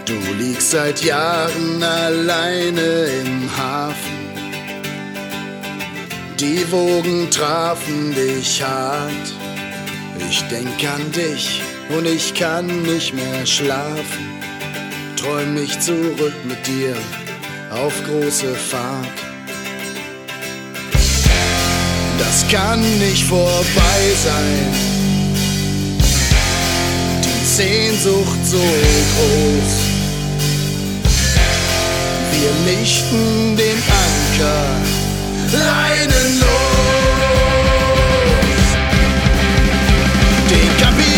Du liegst seit Jahren alleine im Hafen. Die Wogen trafen dich hart. Ich denk an dich und ich kann nicht mehr schlafen. Träum mich zurück mit dir auf große Fahrt. Das kann nicht vorbei sein. Die Sehnsucht so groß. Wir lichten den Anker leinenlos. Den Kapitän